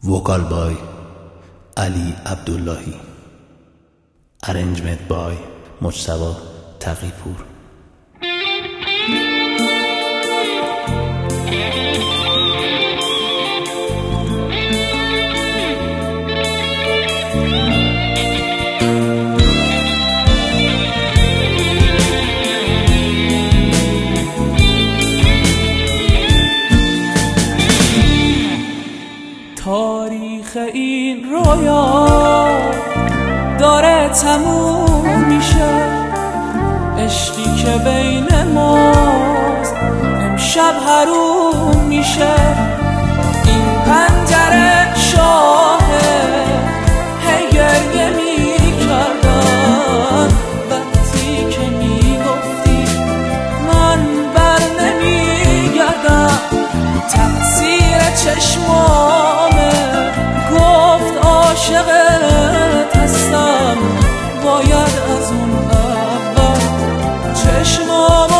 وکال بای علی عبداللهی، ارنجمنت بای مجتبی تقی‌پور. تاریخ این رویا داره تموم میشه، عشقی که بین ماست امشب حروم میشه. این پنجره شاهه هی گریه میکردن وقتی که میگفتی من بر نمیگردم. تقصیر چشمامه گفت عاشقت هستم، باید از اون اول چشمامو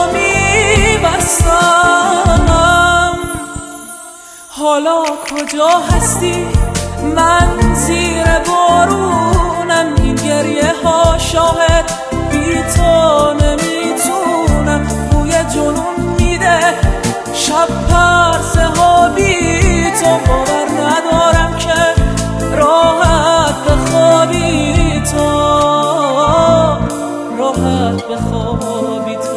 میبستم. حالا کجا هستی؟ من زیر بارونم، این گریه ها شاهد بی تو نمیتونم. بوی جنون میده شب پرسه ها بی تو، باور ندارم که راحت بخوابی تو، راحت بخوابی تو.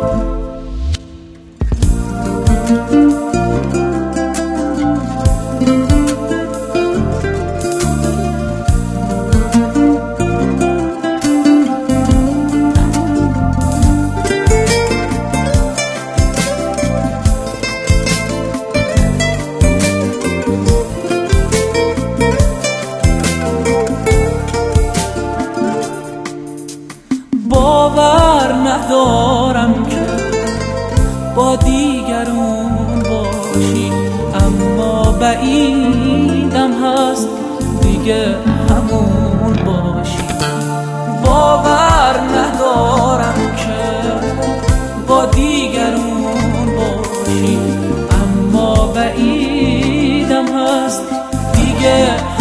باور ندارم که با دیگرون باشی، اما بعیدم هست دیگه همون باشی. باور ندارم که با دیگرون باشی، اما بعیدم هست دیگه